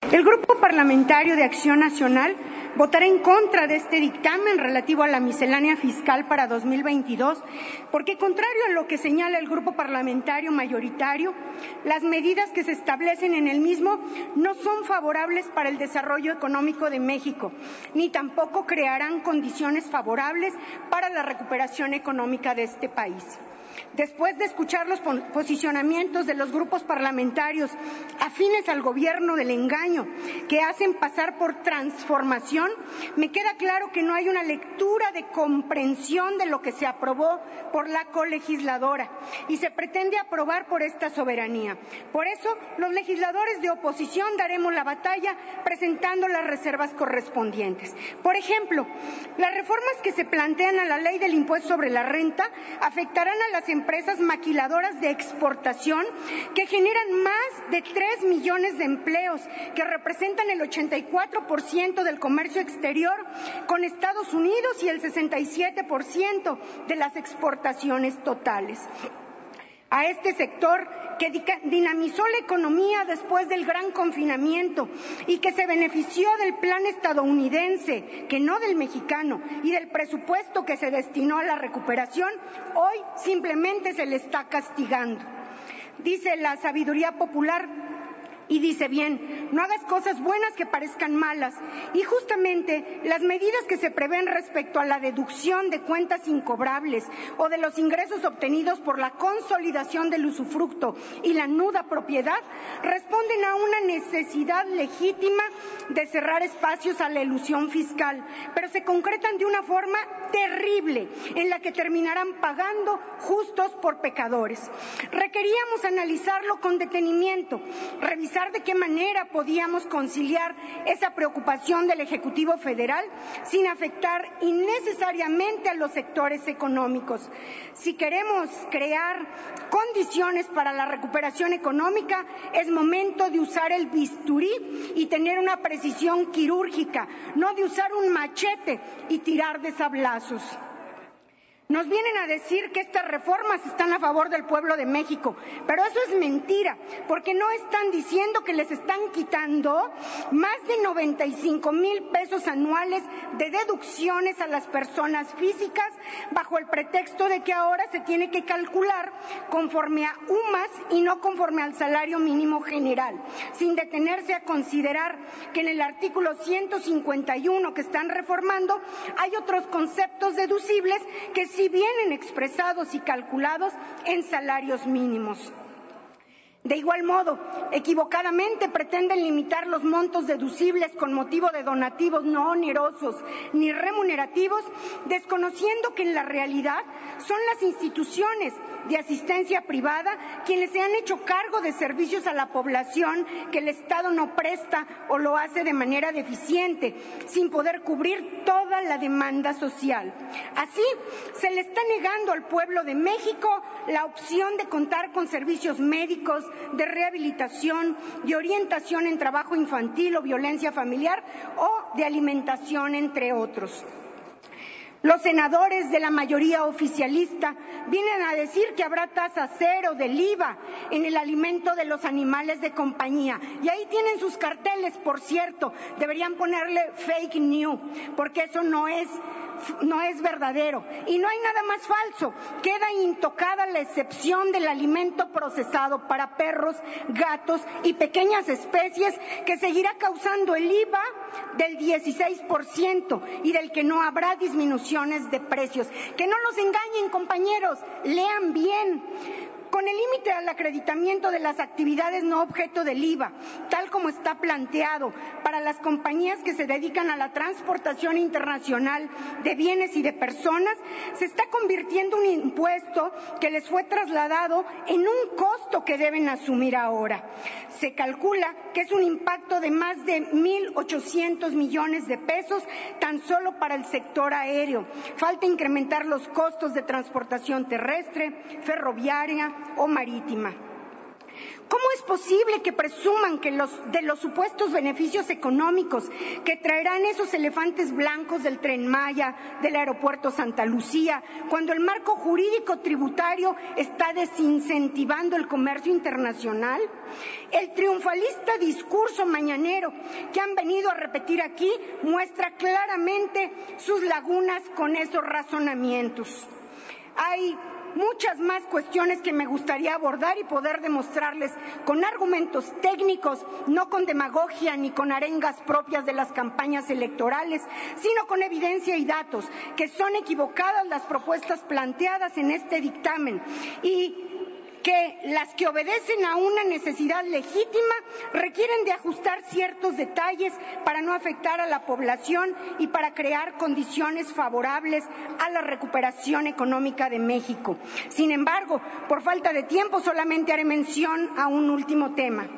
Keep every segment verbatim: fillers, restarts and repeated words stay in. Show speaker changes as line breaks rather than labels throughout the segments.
El Grupo Parlamentario de Acción Nacional votará en contra de este dictamen relativo a la miscelánea fiscal para dos mil veintidós, porque, contrario a lo que señala el Grupo Parlamentario mayoritario, las medidas que se establecen en el mismo no son favorables para el desarrollo económico de México, ni tampoco crearán condiciones favorables para la recuperación económica de este país. Después de escuchar los posicionamientos de los grupos parlamentarios afines al gobierno del engaño, que hacen pasar por transformación, me queda claro que no hay una lectura de comprensión de lo que se aprobó por la colegisladora y se pretende aprobar por esta soberanía. Por eso, los legisladores de oposición daremos la batalla presentando las reservas correspondientes. Por ejemplo, las reformas que se plantean a la ley del impuesto sobre la renta afectarán a las empresas maquiladoras de exportación que generan más de tres millones de empleos, que representan el ochenta y cuatro por ciento del comercio exterior con Estados Unidos y el sesenta y siete por ciento de las exportaciones totales. A este sector que dinamizó la economía después del gran confinamiento y que se benefició del plan estadounidense, que no del mexicano, y del presupuesto que se destinó a la recuperación, hoy simplemente se le está castigando. Dice la sabiduría popular, y dice bien, no hagas cosas buenas que parezcan malas. Y justamente las medidas que se prevén respecto a la deducción de cuentas incobrables o de los ingresos obtenidos por la consolidación del usufructo y la nuda propiedad responden a una necesidad legítima de cerrar espacios a la elusión fiscal, pero se concretan de una forma terrible en la que terminarán pagando justos por pecadores. Requeríamos analizarlo con detenimiento, revisar de qué manera podíamos conciliar esa preocupación del Ejecutivo Federal sin afectar innecesariamente a los sectores económicos. Si queremos crear condiciones para la recuperación económica, es momento de usar el bisturí y tener una precisión quirúrgica, no de usar un machete y tirar de sablazos. Nos vienen a decir que estas reformas están a favor del pueblo de México, pero eso es mentira, porque no están diciendo que les están quitando más de noventa y cinco mil pesos anuales de deducciones a las personas físicas bajo el pretexto de que ahora se tiene que calcular conforme a U M A S y no conforme al salario mínimo general, sin detenerse a considerar que en el artículo ciento cincuenta y uno que están reformando hay otros conceptos deducibles que si vienen expresados y calculados en salarios mínimos. De igual modo, equivocadamente pretenden limitar los montos deducibles con motivo de donativos no onerosos ni remunerativos, desconociendo que en la realidad son las instituciones de asistencia privada quienes se han hecho cargo de servicios a la población que el Estado no presta o lo hace de manera deficiente, sin poder cubrir toda la demanda social. Así, se le está negando al pueblo de México la opción de contar con servicios médicos, de rehabilitación, de orientación en trabajo infantil o violencia familiar o de alimentación, entre otros. Los senadores de la mayoría oficialista vienen a decir que habrá tasa cero del I V A en el alimento de los animales de compañía. Y ahí tienen sus carteles, por cierto. Deberían ponerle fake news, porque eso no es no es verdadero. Y no hay nada más falso. Queda intocada la excepción del alimento procesado para perros, gatos y pequeñas especies, que seguirá causando el I V A del dieciséis por ciento y del que no habrá disminuciones de precios. Que no los engañen, compañeros, lean bien. Con el límite al acreditamiento de las actividades no objeto del I V A, tal como está planteado para las compañías que se dedican a la transportación internacional de bienes y de personas, se está convirtiendo un impuesto que les fue trasladado en un costo que deben asumir ahora. Se calcula que es un impacto de más de mil ochocientos millones de pesos tan solo para el sector aéreo. Falta incrementar los costos de transportación terrestre, ferroviaria o marítima. ¿Cómo es posible que presuman que los, de los supuestos beneficios económicos que traerán esos elefantes blancos del Tren Maya, del aeropuerto Santa Lucía, cuando el marco jurídico tributario está desincentivando el comercio internacional? El triunfalista discurso mañanero que han venido a repetir aquí muestra claramente sus lagunas con esos razonamientos. Hay muchas más cuestiones que me gustaría abordar y poder demostrarles con argumentos técnicos, no con demagogia ni con arengas propias de las campañas electorales, sino con evidencia y datos, que son equivocadas las propuestas planteadas en este dictamen y que las que obedecen a una necesidad legítima requieren de ajustar ciertos detalles para no afectar a la población y para crear condiciones favorables a la recuperación económica de México. Sin embargo, por falta de tiempo, solamente haré mención a un último tema.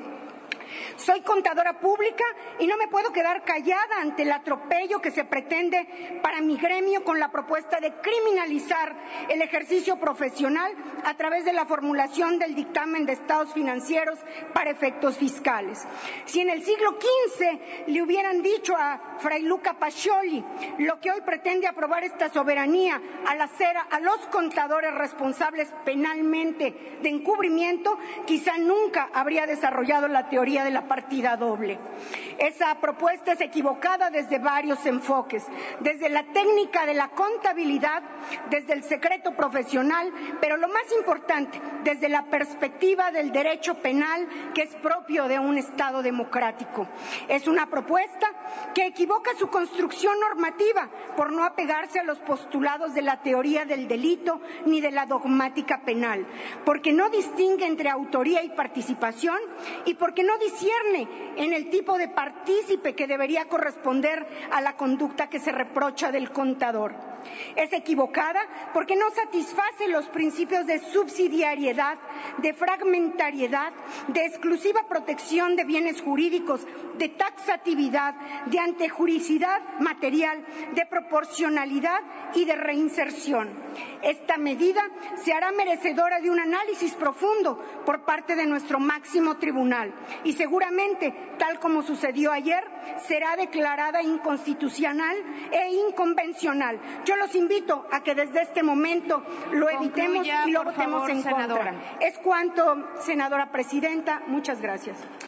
Soy contadora pública y no me puedo quedar callada ante el atropello que se pretende para mi gremio con la propuesta de criminalizar el ejercicio profesional a través de la formulación del dictamen de estados financieros para efectos fiscales. Si en el siglo quince le hubieran dicho a Fray Luca Pacioli lo que hoy pretende aprobar esta soberanía al hacer a los contadores responsables penalmente de encubrimiento, quizá nunca habría desarrollado la teoría de la partida doble. Esa propuesta es equivocada desde varios enfoques, desde la técnica de la contabilidad, desde el secreto profesional, pero lo más importante, desde la perspectiva del derecho penal que es propio de un Estado democrático. Es una propuesta que equivoca su construcción normativa por no apegarse a los postulados de la teoría del delito ni de la dogmática penal, porque no distingue entre autoría y participación y porque no discierne en el tipo de partícipe que debería corresponder a la conducta que se reprocha del contador. Es equivocada porque no satisface los principios de subsidiariedad, de fragmentariedad, de exclusiva protección de bienes jurídicos, de taxatividad, de antejuricidad material, de proporcionalidad y de reinserción. Esta medida se hará merecedora de un análisis profundo por parte de nuestro máximo tribunal y seguramente, tal como sucedió ayer, será declarada inconstitucional e inconvencional. Yo los invito a que desde este momento lo evitemos y lo votemos en contra. Es cuanto, senadora presidenta. Muchas gracias.